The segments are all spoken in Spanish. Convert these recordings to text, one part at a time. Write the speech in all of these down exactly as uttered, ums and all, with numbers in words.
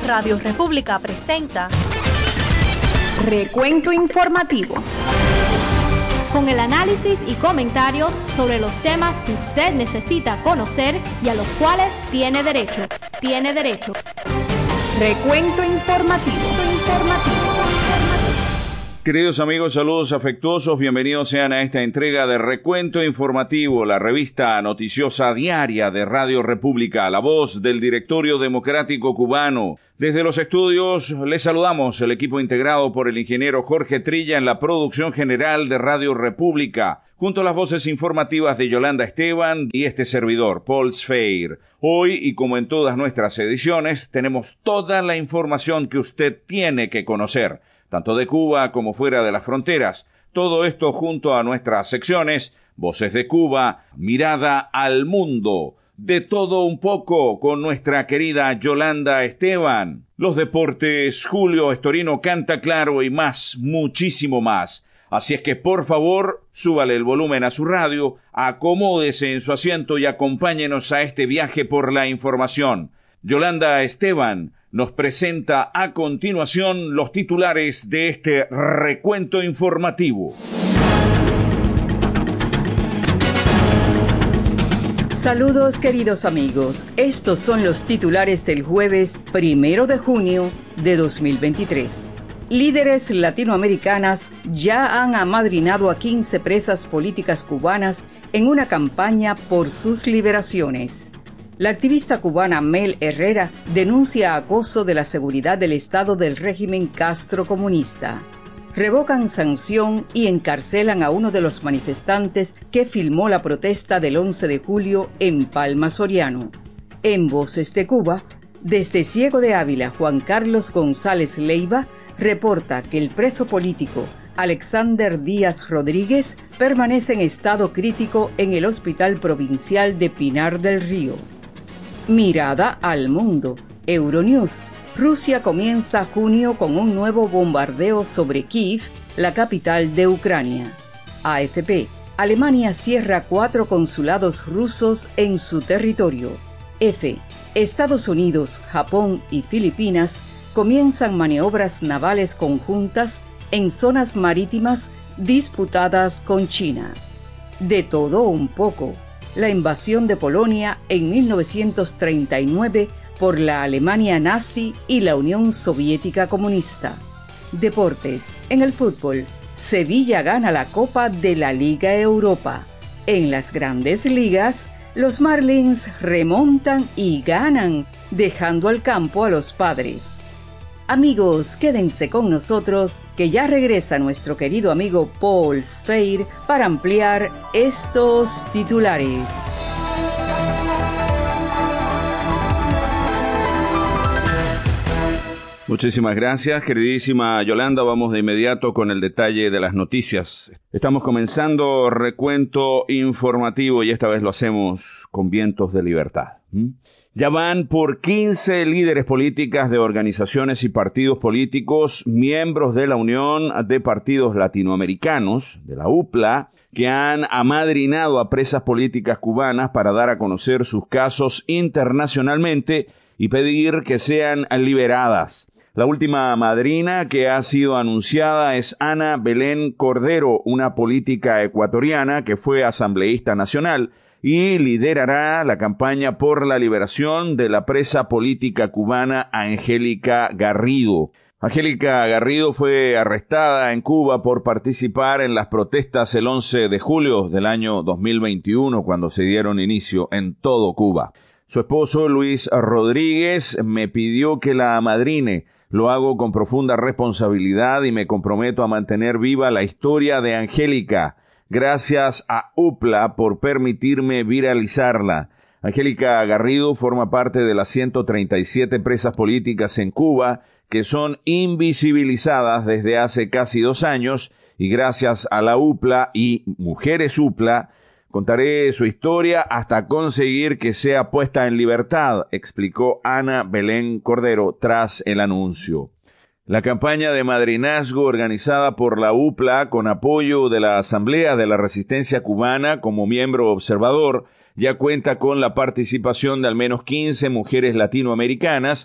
Radio República presenta Recuento Informativo, con el análisis y comentarios sobre los temas que usted necesita conocer y a los cuales tiene derecho. Tiene derecho. Recuento Informativo. Informativo. Queridos amigos, saludos afectuosos, bienvenidos sean a esta entrega de Recuento Informativo, la revista noticiosa diaria de Radio República, la voz del Directorio Democrático Cubano. Desde los estudios les saludamos, el equipo integrado por el ingeniero Jorge Trilla en la producción general de Radio República, junto a las voces informativas de Yolanda Esteban y este servidor, Paul Sfeir. Hoy, y como en todas nuestras ediciones, tenemos toda la información que usted tiene que conocer, tanto de Cuba como fuera de las fronteras. Todo esto junto a nuestras secciones, Voces de Cuba, Mirada al Mundo, de todo un poco con nuestra querida Yolanda Esteban. Los deportes, Julio Estorino canta claro y más, muchísimo más. Así es que por favor, súbale el volumen a su radio, acomódese en su asiento y acompáñenos a este viaje por la información. Yolanda Esteban nos presenta a continuación los titulares de este recuento informativo. Saludos queridos amigos, estos son los titulares del jueves primero de junio de dos mil veintitrés. Líderes latinoamericanas ya han amadrinado a quince presas políticas cubanas en una campaña por sus liberaciones. La activista cubana Mel Herrera denuncia acoso de la seguridad del Estado del régimen Castro comunista. Revocan sanción y encarcelan a uno de los manifestantes que filmó la protesta del once de julio en Palma Soriano. En Voces de Cuba, desde Ciego de Ávila, Juan Carlos González Leiva reporta que el preso político Alexander Díaz Rodríguez permanece en estado crítico en el Hospital Provincial de Pinar del Río. Mirada al mundo. Euronews. Rusia comienza junio con un nuevo bombardeo sobre Kiev, la capital de Ucrania. A F P. Alemania cierra cuatro consulados rusos en su territorio. F. Estados Unidos, Japón y Filipinas comienzan maniobras navales conjuntas en zonas marítimas disputadas con China. De todo un poco. La invasión de Polonia en mil novecientos treinta y nueve por la Alemania nazi y la Unión Soviética comunista. Deportes. En el fútbol, Sevilla gana la Copa de la Liga Europa. En las grandes ligas, los Marlins remontan y ganan, dejando al campo a los Padres. Amigos, quédense con nosotros, que ya regresa nuestro querido amigo Paul Sfeir para ampliar estos titulares. Muchísimas gracias, queridísima Yolanda. Vamos de inmediato con el detalle de las noticias. Estamos comenzando recuento informativo y esta vez lo hacemos con vientos de libertad. ¿Mm? Ya van por quince líderes políticas de organizaciones y partidos políticos, miembros de la Unión de Partidos Latinoamericanos, de la U P L A, que han amadrinado a presas políticas cubanas para dar a conocer sus casos internacionalmente y pedir que sean liberadas. La última madrina que ha sido anunciada es Ana Belén Cordero, una política ecuatoriana que fue asambleísta nacional y liderará la campaña por la liberación de la presa política cubana Angélica Garrido. Angélica Garrido fue arrestada en Cuba por participar en las protestas el once de julio del año dos mil veintiuno, cuando se dieron inicio en todo Cuba. Su esposo, Luis Rodríguez, me pidió que la amadrine. Lo hago con profunda responsabilidad y me comprometo a mantener viva la historia de Angélica. Gracias a U P L A por permitirme viralizarla. Angélica Garrido forma parte de las ciento treinta y siete presas políticas en Cuba que son invisibilizadas desde hace casi dos años y gracias a la U P L A y Mujeres U P L A contaré su historia hasta conseguir que sea puesta en libertad, explicó Ana Belén Cordero tras el anuncio. La campaña de madrinazgo organizada por la U P L A con apoyo de la Asamblea de la Resistencia Cubana como miembro observador ya cuenta con la participación de al menos quince mujeres latinoamericanas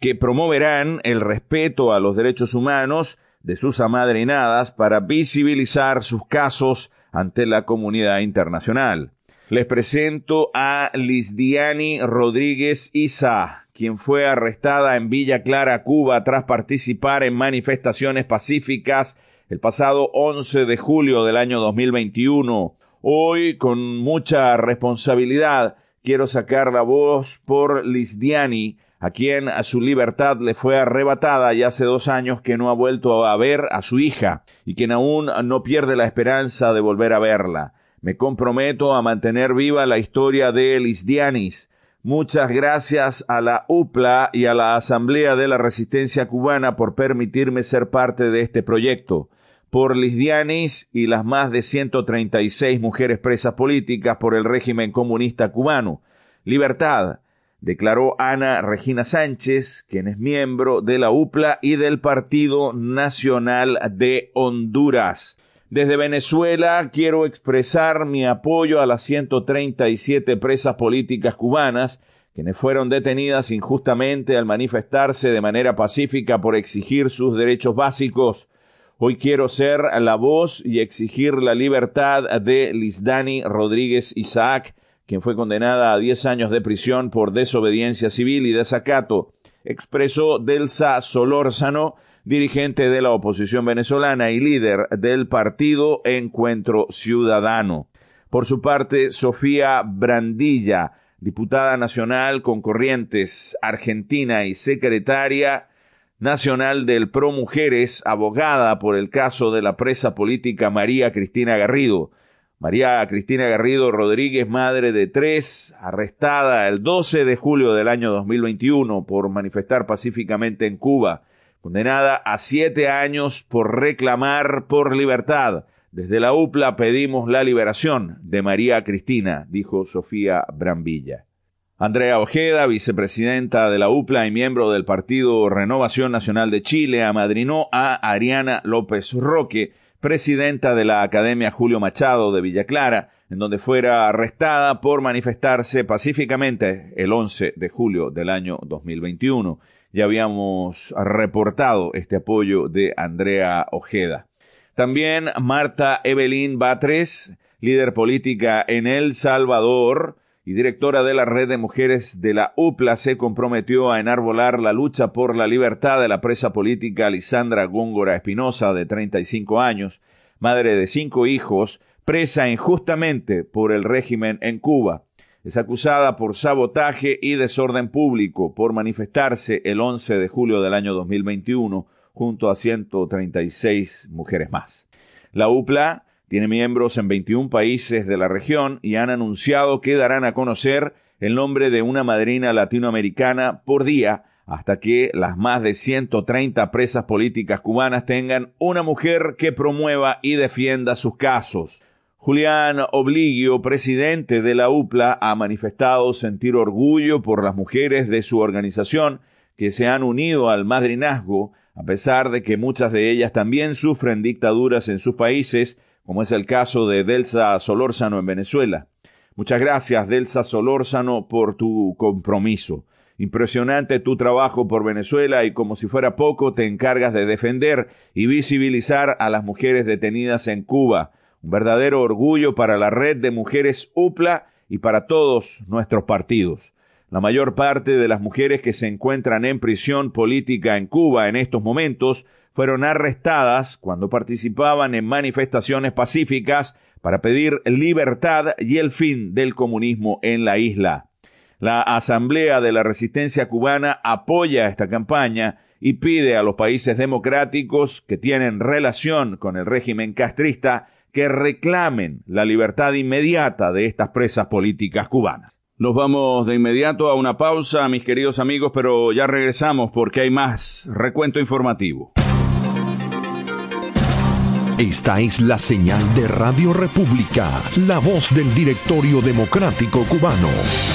que promoverán el respeto a los derechos humanos de sus amadrinadas para visibilizar sus casos ante la comunidad internacional. Les presento a Lisdiani Rodríguez Isa, quien fue arrestada en Villa Clara, Cuba, tras participar en manifestaciones pacíficas el pasado once de julio del año dos mil veintiuno. Hoy, con mucha responsabilidad, quiero sacar la voz por Lisdiani, a quien a su libertad le fue arrebatada y hace dos años que no ha vuelto a ver a su hija y quien aún no pierde la esperanza de volver a verla. Me comprometo a mantener viva la historia de Lisdianis. Muchas gracias a la U P L A y a la Asamblea de la Resistencia Cubana por permitirme ser parte de este proyecto. Por Lisdianis y las más de ciento treinta y seis mujeres presas políticas por el régimen comunista cubano. Libertad, declaró Ana Regina Sánchez, quien es miembro de la U P L A y del Partido Nacional de Honduras. Desde Venezuela quiero expresar mi apoyo a las ciento treinta y siete presas políticas cubanas, quienes fueron detenidas injustamente al manifestarse de manera pacífica por exigir sus derechos básicos. Hoy quiero ser la voz y exigir la libertad de Lisdiani Rodríguez Isaac, quien fue condenada a diez años de prisión por desobediencia civil y desacato, expresó Delsa Solórzano, dirigente de la oposición venezolana y líder del partido Encuentro Ciudadano. Por su parte, Sofía Brandilla, diputada nacional con Corrientes, Argentina y secretaria nacional del Pro Mujeres, abogada por el caso de la presa política María Cristina Garrido. María Cristina Garrido Rodríguez, madre de tres, arrestada el doce de julio del año dos mil veintiuno por manifestar pacíficamente en Cuba, condenada a siete años por reclamar por libertad. Desde la U P L A pedimos la liberación de María Cristina, dijo Sofía Brambilla. Andrea Ojeda, vicepresidenta de la U P L A y miembro del Partido Renovación Nacional de Chile, amadrinó a Ariana López Roque, presidenta de la Academia Julio Machado de Villa Clara, en donde fuera arrestada por manifestarse pacíficamente el once de julio del año dos mil veintiuno. Ya habíamos reportado este apoyo de Andrea Ojeda. También Marta Evelyn Batres, líder política en El Salvador y directora de la Red de Mujeres de la U P L A, se comprometió a enarbolar la lucha por la libertad de la presa política Lisandra Góngora Espinosa, de treinta y cinco años, madre de cinco hijos, presa injustamente por el régimen en Cuba. Es acusada por sabotaje y desorden público por manifestarse el once de julio del año dos mil veintiuno junto a ciento treinta y seis mujeres más. La U P L A tiene miembros en veintiún países de la región y han anunciado que darán a conocer el nombre de una madrina latinoamericana por día hasta que las más de ciento treinta presas políticas cubanas tengan una mujer que promueva y defienda sus casos. Julián Obligio, presidente de la U P L A, ha manifestado sentir orgullo por las mujeres de su organización que se han unido al madrinazgo, a pesar de que muchas de ellas también sufren dictaduras en sus países, como es el caso de Delsa Solórzano en Venezuela. Muchas gracias, Delsa Solórzano, por tu compromiso. Impresionante tu trabajo por Venezuela y, como si fuera poco, te encargas de defender y visibilizar a las mujeres detenidas en Cuba. Un verdadero orgullo para la Red de Mujeres U P L A y para todos nuestros partidos. La mayor parte de las mujeres que se encuentran en prisión política en Cuba en estos momentos fueron arrestadas cuando participaban en manifestaciones pacíficas para pedir libertad y el fin del comunismo en la isla. La Asamblea de la Resistencia Cubana apoya esta campaña y pide a los países democráticos que tienen relación con el régimen castrista que reclamen la libertad inmediata de estas presas políticas cubanas. Nos vamos de inmediato a una pausa, mis queridos amigos, pero ya regresamos porque hay más recuento informativo. Esta es la señal de Radio República, la voz del Directorio Democrático Cubano.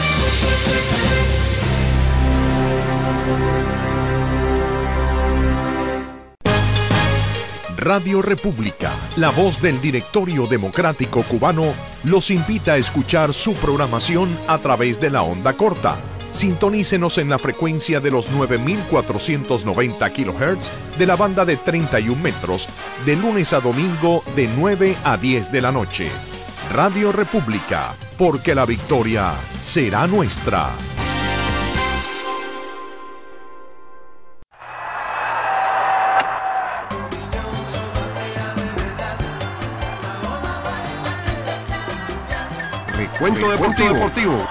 Radio República, la voz del Directorio Democrático Cubano, los invita a escuchar su programación a través de la onda corta, Sintonícenos en la frecuencia de los nueve mil cuatrocientos noventa kilohertz de la banda de treinta y un metros, de lunes a domingo de nueve a diez de la noche. Radio República, porque la victoria será nuestra. Recuento deportivo. deportivo.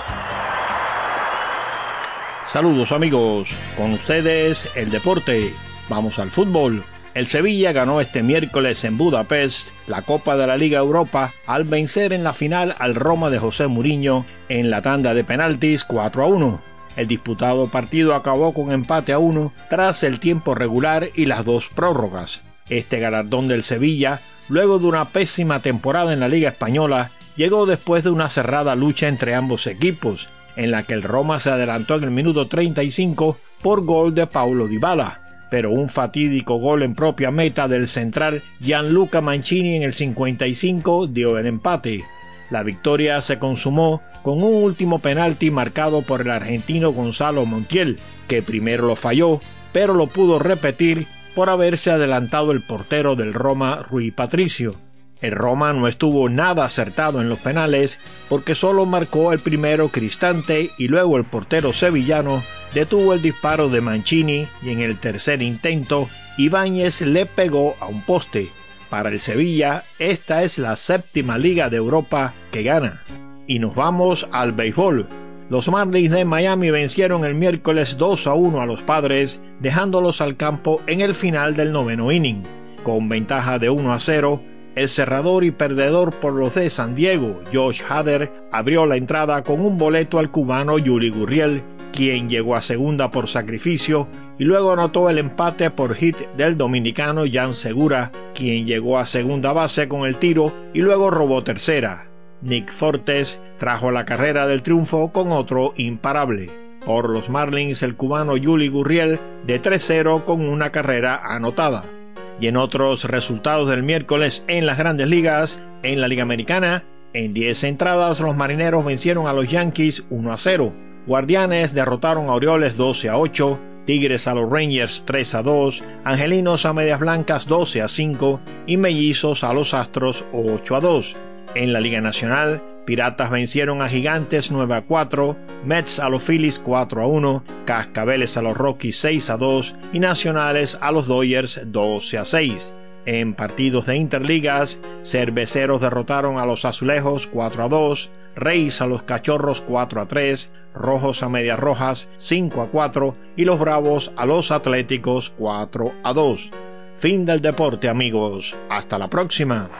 Saludos amigos, con ustedes el deporte. Vamos al fútbol. El Sevilla ganó este miércoles en Budapest la Copa de la Liga Europa al vencer en la final al Roma de José Mourinho en la tanda de penaltis cuatro a uno. El disputado partido acabó con empate a uno tras el tiempo regular y las dos prórrogas. Este galardón del Sevilla, luego de una pésima temporada en la Liga Española, llegó después de una cerrada lucha entre ambos equipos, en la que el Roma se adelantó en el minuto treinta y cinco por gol de Paulo Dybala, pero un fatídico gol en propia meta del central Gianluca Mancini en el cincuenta y cinco dio el empate. La victoria se consumó con un último penalti marcado por el argentino Gonzalo Montiel, que primero lo falló, pero lo pudo repetir por haberse adelantado el portero del Roma, Rui Patricio. El Roma no estuvo nada acertado en los penales porque solo marcó el primero Cristante y luego el portero sevillano detuvo el disparo de Mancini y en el tercer intento Ibáñez le pegó a un poste. Para el Sevilla, esta es la séptima Liga de Europa que gana. Y nos vamos al béisbol. Los Marlins de Miami vencieron el miércoles dos a uno a los Padres, dejándolos al campo en el final del noveno inning. Con ventaja de uno a cero, el cerrador y perdedor por los de San Diego, Josh Hader, abrió la entrada con un boleto al cubano Yuli Gurriel, quien llegó a segunda por sacrificio y luego anotó el empate por hit del dominicano Jan Segura, quien llegó a segunda base con el tiro y luego robó tercera. Nick Fortes trajo la carrera del triunfo con otro imparable. Por los Marlins, el cubano Yuli Gurriel de tres cero con una carrera anotada. Y en otros resultados del miércoles en las Grandes Ligas, en la Liga Americana, en diez entradas los Marineros vencieron a los Yankees uno a cero. Guardianes derrotaron a Orioles doce a ocho, Tigres a los Rangers tres a dos, Angelinos a Medias Blancas doce a cinco y Mellizos a los Astros ocho a dos. En la Liga Nacional, Piratas vencieron a Gigantes nueve a cuatro, Mets a los Phillies cuatro a uno, Cascabeles a los Rockies seis a dos y Nacionales a los Dodgers doce a seis. En partidos de Interligas, Cerveceros derrotaron a los Azulejos cuatro a dos, Reyes a los Cachorros cuatro a tres, Rojos a Medias Rojas cinco a cuatro y los Bravos a los Atléticos cuatro a dos. Fin del deporte, amigos. Hasta la próxima.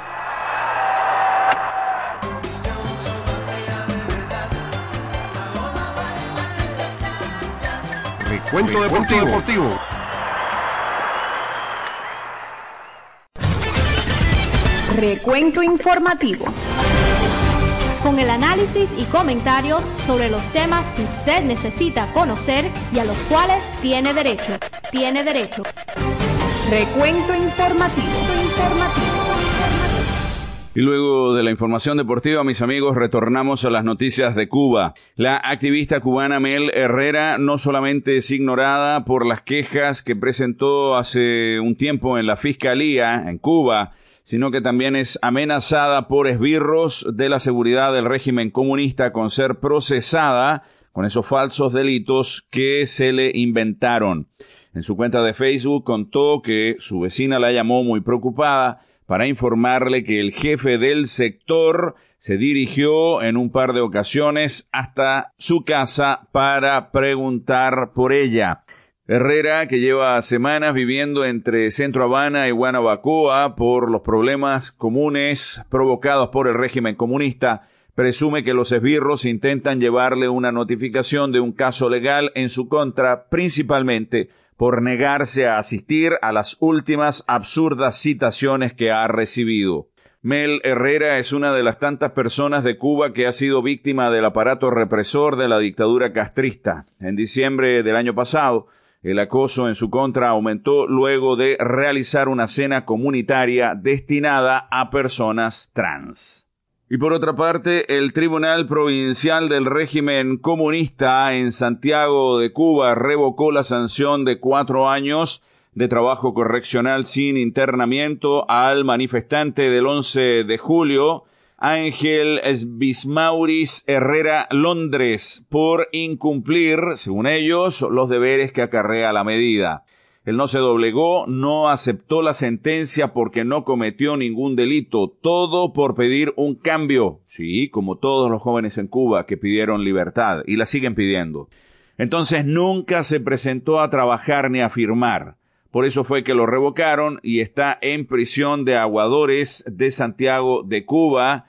Recuento deportivo. deportivo. Recuento informativo. Con el análisis y comentarios sobre los temas que usted necesita conocer y a los cuales tiene derecho. Tiene derecho. Recuento informativo. informativo. Y luego de la información deportiva, mis amigos, retornamos a las noticias de Cuba. La activista cubana Mel Herrera no solamente es ignorada por las quejas que presentó hace un tiempo en la Fiscalía en Cuba, sino que también es amenazada por esbirros de la seguridad del régimen comunista con ser procesada con esos falsos delitos que se le inventaron. En su cuenta de Facebook contó que su vecina la llamó muy preocupada para informarle que el jefe del sector se dirigió en un par de ocasiones hasta su casa para preguntar por ella. Herrera, que lleva semanas viviendo entre Centro Habana y Guanabacoa por los problemas comunes provocados por el régimen comunista, presume que los esbirros intentan llevarle una notificación de un caso legal en su contra, principalmente por negarse a asistir a las últimas absurdas citaciones que ha recibido. Mel Herrera es una de las tantas personas de Cuba que ha sido víctima del aparato represor de la dictadura castrista. En diciembre del año pasado, el acoso en su contra aumentó luego de realizar una cena comunitaria destinada a personas trans. Y por otra parte, el Tribunal Provincial del Régimen Comunista en Santiago de Cuba revocó la sanción de cuatro años de trabajo correccional sin internamiento al manifestante del once de julio, Ángel Bismauris Herrera Londres, por incumplir, según ellos, los deberes que acarrea la medida. Él no se doblegó, no aceptó la sentencia porque no cometió ningún delito, todo por pedir un cambio. Sí, como todos los jóvenes en Cuba que pidieron libertad y la siguen pidiendo. Entonces nunca se presentó a trabajar ni a firmar. Por eso fue que lo revocaron y está en prisión de Aguadores de Santiago de Cuba,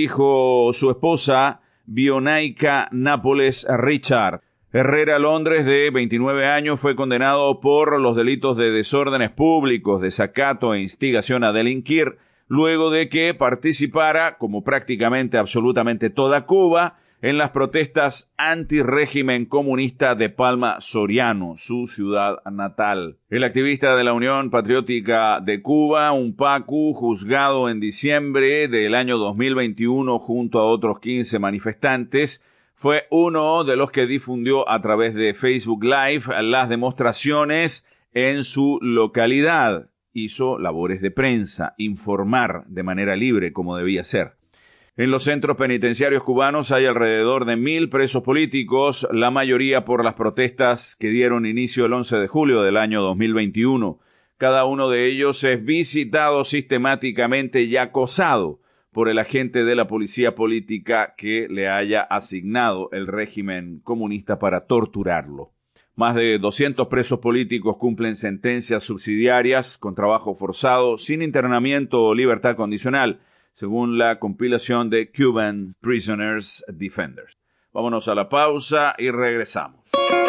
dijo su esposa Bionaica Nápoles Richard. Herrera Londres, de veintinueve años, fue condenado por los delitos de desórdenes públicos, desacato e instigación a delinquir, luego de que participara, como prácticamente absolutamente toda Cuba, en las protestas antirrégimen comunista de Palma Soriano, su ciudad natal. El activista de la Unión Patriótica de Cuba, UNPACU, juzgado en diciembre del año dos mil veintiuno junto a otros quince manifestantes, fue uno de los que difundió a través de Facebook Live las demostraciones en su localidad. Hizo labores de prensa, informar de manera libre como debía ser. En los centros penitenciarios cubanos hay alrededor de mil presos políticos, la mayoría por las protestas que dieron inicio el once de julio del año dos mil veintiuno. Cada uno de ellos es visitado sistemáticamente y acosado por el agente de la policía política que le haya asignado el régimen comunista para torturarlo. Más de doscientos presos políticos cumplen sentencias subsidiarias con trabajo forzado, sin internamiento o libertad condicional, según la compilación de Cuban Prisoners Defenders. Vámonos a la pausa y regresamos.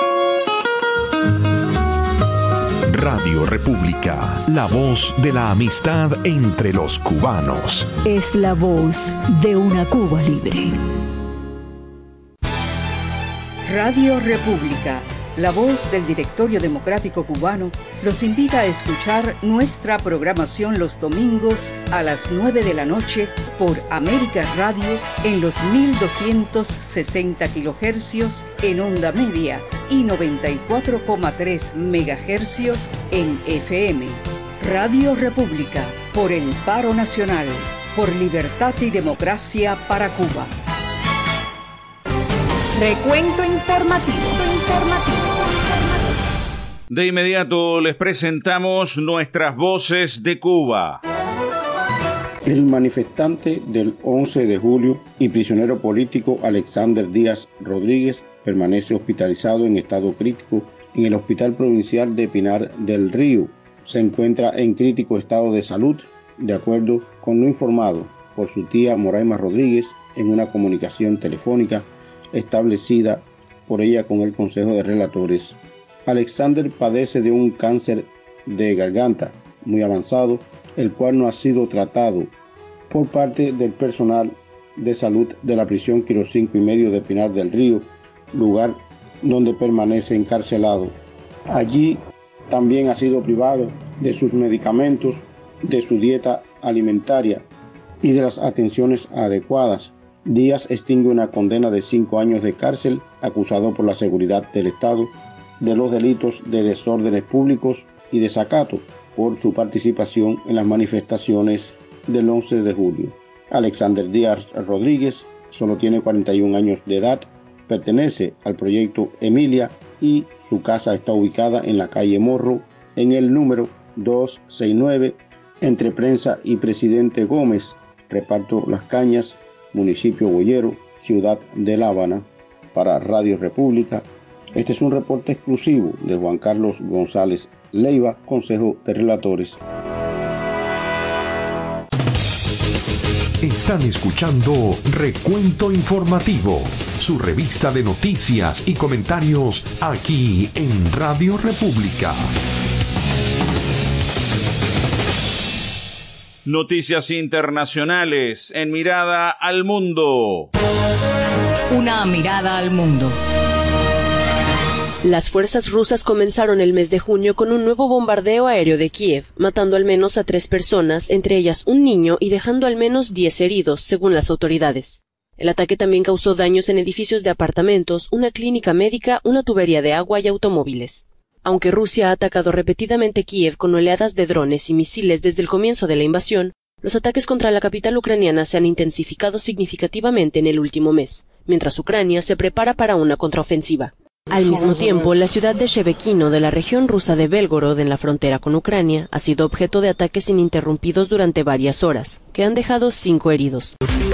Radio República, la voz de la amistad entre los cubanos. Es la voz de una Cuba libre. Radio República, la voz del Directorio Democrático Cubano, los invita a escuchar nuestra programación los domingos a las nueve de la noche por América Radio en los mil doscientos sesenta kilohercios en onda media y noventa y cuatro coma tres megahercios en F M. Radio República, por el paro nacional, por libertad y democracia para Cuba. Recuento informativo. informativo. De inmediato les presentamos nuestras voces de Cuba. El manifestante del once de julio y prisionero político Alexander Díaz Rodríguez permanece hospitalizado en estado crítico en el Hospital Provincial de Pinar del Río. Se encuentra en crítico estado de salud, de acuerdo con lo informado por su tía Moraima Rodríguez en una comunicación telefónica establecida por ella con el Consejo de Relatores. Alexander padece de un cáncer de garganta muy avanzado, el cual no ha sido tratado por parte del personal de salud de la prisión Quiro cinco y medio de Pinar del Río, lugar donde permanece encarcelado. Allí también ha sido privado de sus medicamentos, de su dieta alimentaria y de las atenciones adecuadas. Díaz extingue una condena de cinco años de cárcel, acusado por la seguridad del Estado de los delitos de desórdenes públicos y desacato por su participación en las manifestaciones del once de julio. Alexander Díaz Rodríguez solo tiene cuarenta y un años de edad, pertenece al proyecto Emilia y su casa está ubicada en la calle Morro, en el número doscientos sesenta y nueve, entre Prensa y Presidente Gómez, reparto Las Cañas, municipio Boyero, ciudad de La Habana. Para Radio República, este es un reporte exclusivo de Juan Carlos González Leiva, Consejo de Relatores. Están escuchando Recuento Informativo, su revista de noticias y comentarios aquí en Radio República. Noticias internacionales en Mirada al Mundo. Una mirada al mundo. Las fuerzas rusas comenzaron el mes de junio con un nuevo bombardeo aéreo de Kiev, matando al menos a tres personas, entre ellas un niño, y dejando al menos diez heridos, según las autoridades. El ataque también causó daños en edificios de apartamentos, una clínica médica, una tubería de agua y automóviles. Aunque Rusia ha atacado repetidamente Kiev con oleadas de drones y misiles desde el comienzo de la invasión, los ataques contra la capital ucraniana se han intensificado significativamente en el último mes, mientras Ucrania se prepara para una contraofensiva. Al mismo tiempo, la ciudad de Shebekino, de la región rusa de Belgorod, en la frontera con Ucrania, ha sido objeto de ataques ininterrumpidos durante varias horas, que han dejado cinco heridos.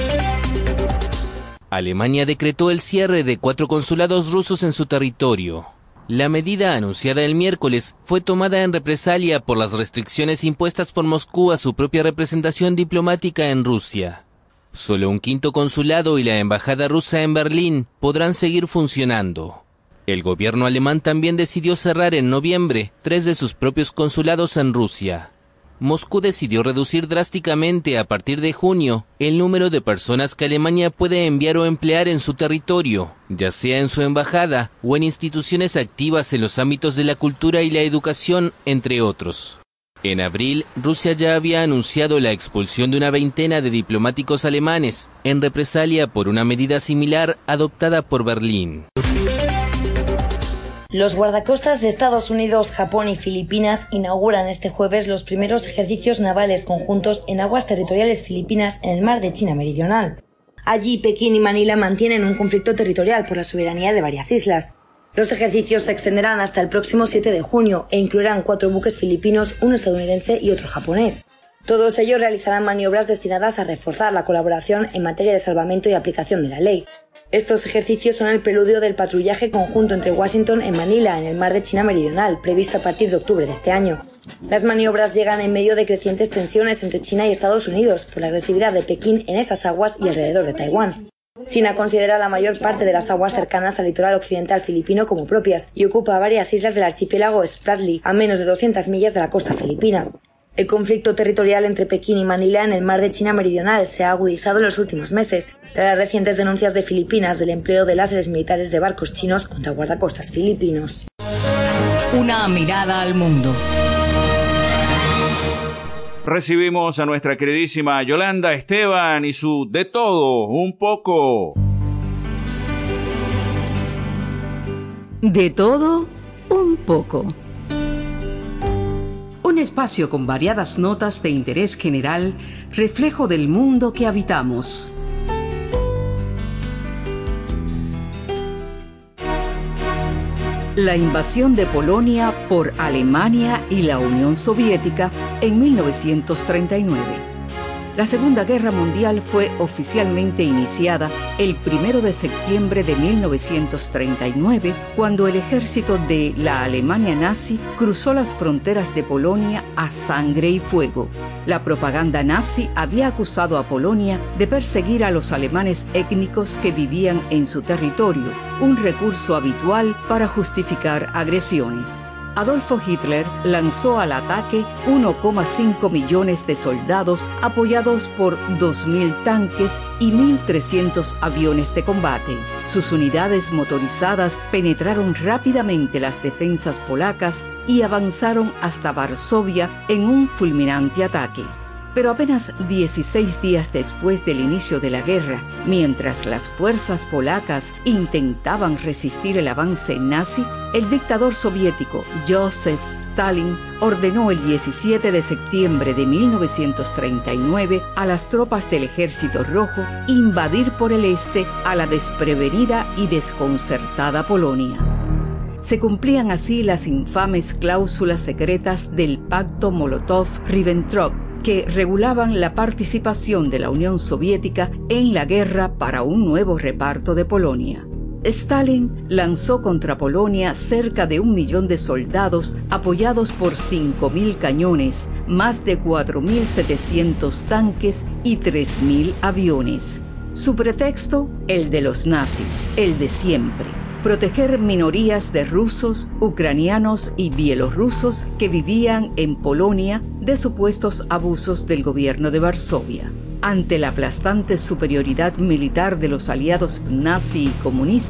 Alemania decretó el cierre de cuatro consulados rusos en su territorio. La medida anunciada el miércoles fue tomada en represalia por las restricciones impuestas por Moscú a su propia representación diplomática en Rusia. Solo un quinto consulado y la embajada rusa en Berlín podrán seguir funcionando. El gobierno alemán también decidió cerrar en noviembre tres de sus propios consulados en Rusia. Moscú decidió reducir drásticamente a partir de junio el número de personas que Alemania puede enviar o emplear en su territorio, ya sea en su embajada o en instituciones activas en los ámbitos de la cultura y la educación, entre otros. En abril, Rusia ya había anunciado la expulsión de una veintena de diplomáticos alemanes, en represalia por una medida similar adoptada por Berlín. Los guardacostas de Estados Unidos, Japón y Filipinas inauguran este jueves los primeros ejercicios navales conjuntos en aguas territoriales filipinas en el mar de China Meridional. Allí, Pekín y Manila mantienen un conflicto territorial por la soberanía de varias islas. Los ejercicios se extenderán hasta el próximo siete de junio e incluirán cuatro buques filipinos, uno estadounidense y otro japonés. Todos ellos realizarán maniobras destinadas a reforzar la colaboración en materia de salvamento y aplicación de la ley. Estos ejercicios son el preludio del patrullaje conjunto entre Washington y Manila en el mar de China Meridional, previsto a partir de octubre de este año. Las maniobras llegan en medio de crecientes tensiones entre China y Estados Unidos por la agresividad de Pekín en esas aguas y alrededor de Taiwán. China considera la mayor parte de las aguas cercanas al litoral occidental filipino como propias y ocupa varias islas del archipiélago Spratly, a menos de doscientas millas de la costa filipina. El conflicto territorial entre Pekín y Manila en el mar de China Meridional se ha agudizado en los últimos meses, tras las recientes denuncias de Filipinas del empleo de láseres militares de barcos chinos contra guardacostas filipinos. Una mirada al mundo. Recibimos a nuestra queridísima Yolanda Esteban y su De Todo, un poco. De todo, un poco. Un espacio con variadas notas de interés general, reflejo del mundo que habitamos. La invasión de Polonia por Alemania y la Unión Soviética en mil novecientos treinta y nueve. La Segunda Guerra Mundial fue oficialmente iniciada el primero de septiembre de mil novecientos treinta y nueve, cuando el ejército de la Alemania nazi cruzó las fronteras de Polonia a sangre y fuego. La propaganda nazi había acusado a Polonia de perseguir a los alemanes étnicos que vivían en su territorio, un recurso habitual para justificar agresiones. Adolfo Hitler lanzó al ataque uno coma cinco millones de soldados apoyados por dos mil tanques y mil trescientos aviones de combate. Sus unidades motorizadas penetraron rápidamente las defensas polacas y avanzaron hasta Varsovia en un fulminante ataque. Pero apenas dieciséis días después del inicio de la guerra, mientras las fuerzas polacas intentaban resistir el avance nazi, el dictador soviético Joseph Stalin ordenó el diecisiete de septiembre de mil novecientos treinta y nueve a las tropas del Ejército Rojo invadir por el este a la desprevenida y desconcertada Polonia. Se cumplían así las infames cláusulas secretas del Pacto Molotov-Ribbentrop, que regulaban la participación de la Unión Soviética en la guerra para un nuevo reparto de Polonia. Stalin lanzó contra Polonia cerca de un millón de soldados apoyados por cinco mil cañones, más de cuatro mil setecientos tanques y tres mil aviones. Su pretexto, el de los nazis, el de siempre: proteger minorías de rusos, ucranianos y bielorrusos que vivían en Polonia de supuestos abusos del gobierno de Varsovia. Ante la aplastante superioridad militar de los aliados nazi y comunista,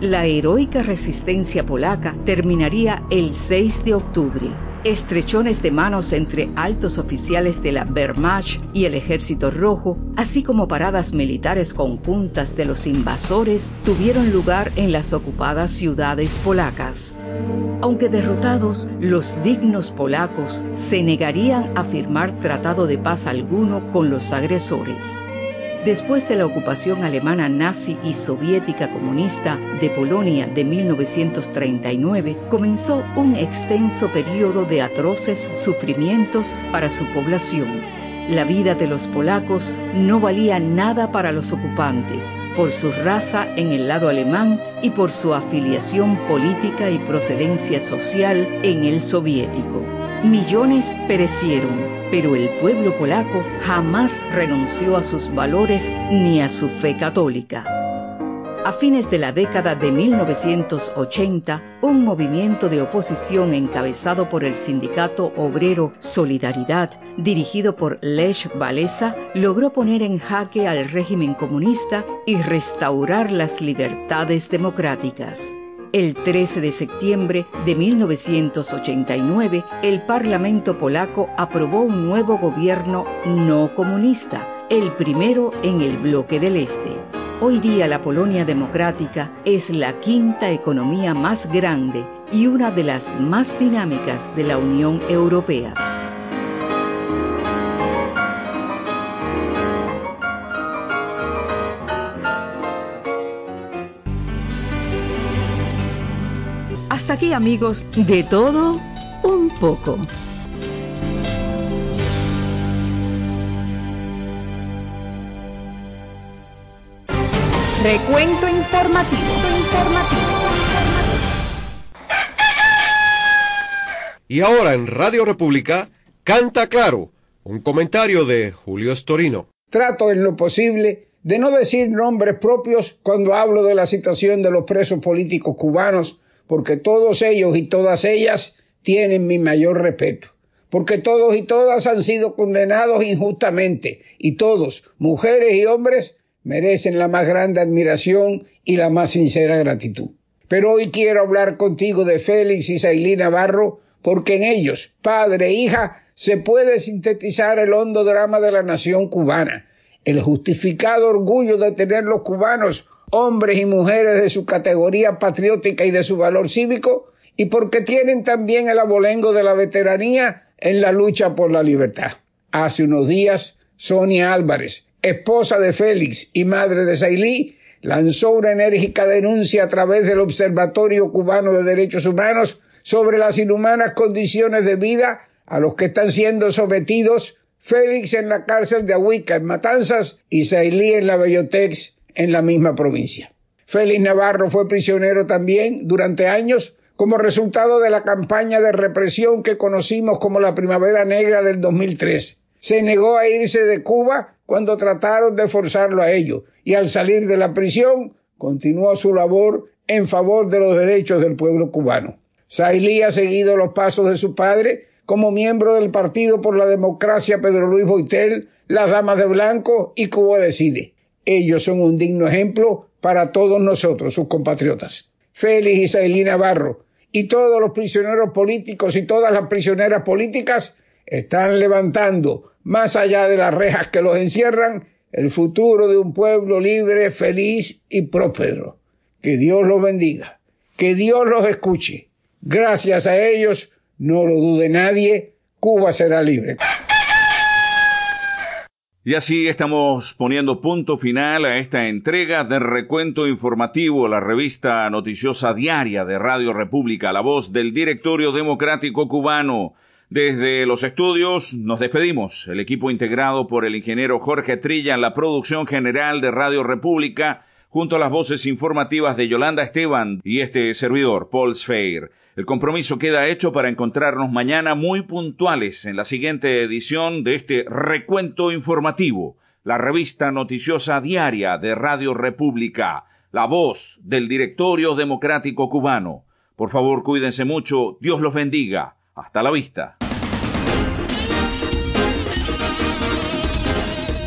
La heroica resistencia polaca terminaría el seis de octubre. Estrechones de manos entre altos oficiales de la Wehrmacht y el Ejército Rojo, así como paradas militares conjuntas de los invasores, tuvieron lugar en las ocupadas ciudades polacas. Aunque derrotados, los dignos polacos se negarían a firmar tratado de paz alguno con los agresores. Después de la ocupación alemana nazi y soviética comunista de Polonia de mil novecientos treinta y nueve, comenzó un extenso periodo de atroces sufrimientos para su población. La vida de los polacos no valía nada para los ocupantes, por su raza en el lado alemán y por su afiliación política y procedencia social en el soviético. Millones perecieron, pero el pueblo polaco jamás renunció a sus valores ni a su fe católica. A fines de la década de mil novecientos ochenta, un movimiento de oposición encabezado por el sindicato obrero Solidaridad, dirigido por Lech Walesa, logró poner en jaque al régimen comunista y restaurar las libertades democráticas. El trece de septiembre de mil novecientos ochenta y nueve, el Parlamento polaco aprobó un nuevo gobierno no comunista, el primero en el bloque del Este. Hoy día la Polonia democrática es la quinta economía más grande y una de las más dinámicas de la Unión Europea. Hasta aquí, amigos, de todo un poco. Recuento informativo. informativo. Y ahora en Radio República, Canta Claro, un comentario de Julio Storino. Trato en lo posible de no decir nombres propios cuando hablo de la situación de los presos políticos cubanos, porque todos ellos y todas ellas tienen mi mayor respeto, porque todos y todas han sido condenados injustamente, y todos, mujeres y hombres, merecen la más grande admiración y la más sincera gratitud. Pero hoy quiero hablar contigo de Félix y Sailí Navarro, porque en ellos, padre e hija, se puede sintetizar el hondo drama de la nación cubana, el justificado orgullo de tener los cubanos, hombres y mujeres de su categoría patriótica y de su valor cívico, y porque tienen también el abolengo de la veteranía en la lucha por la libertad. Hace unos días, Sonia Álvarez, esposa de Félix y madre de Sailí, lanzó una enérgica denuncia a través del Observatorio Cubano de Derechos Humanos sobre las inhumanas condiciones de vida a los que están siendo sometidos Félix en la cárcel de Ahuica, en Matanzas, y Sailí en la Bellotex, en la misma provincia. Félix Navarro fue prisionero también durante años como resultado de la campaña de represión que conocimos como la Primavera Negra del dos mil tres. Se negó a irse de Cuba cuando trataron de forzarlo a ello, y al salir de la prisión continuó su labor en favor de los derechos del pueblo cubano. Sailí ha seguido los pasos de su padre como miembro del Partido por la Democracia Pedro Luis Boitel, las Damas de Blanco y Cuba Decide. Ellos son un digno ejemplo para todos nosotros, sus compatriotas. Félix y Sailí Navarro y todos los prisioneros políticos y todas las prisioneras políticas están levantando, más allá de las rejas que los encierran, el futuro de un pueblo libre, feliz y próspero. Que Dios los bendiga, que Dios los escuche. Gracias a ellos, no lo dude nadie, Cuba será libre. Y así estamos poniendo punto final a esta entrega de Recuento Informativo, la revista noticiosa diaria de Radio República, la voz del Directorio Democrático Cubano. Desde los estudios nos despedimos, el equipo integrado por el ingeniero Jorge Trilla en la producción general de Radio República, junto a las voces informativas de Yolanda Esteban y este servidor, Paul Sfeir. El compromiso queda hecho para encontrarnos mañana muy puntuales en la siguiente edición de este Recuento Informativo, la revista noticiosa diaria de Radio República, la voz del Directorio Democrático Cubano. Por favor, cuídense mucho, Dios los bendiga. Hasta la vista.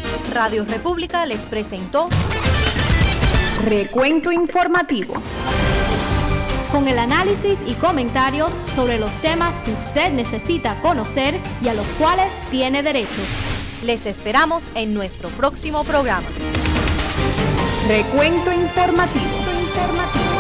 Radio República les presentó Recuento Informativo. con el análisis y comentarios sobre los temas que usted necesita conocer y a los cuales tiene derecho. Les esperamos en nuestro próximo programa. Recuento informativo. Informativo.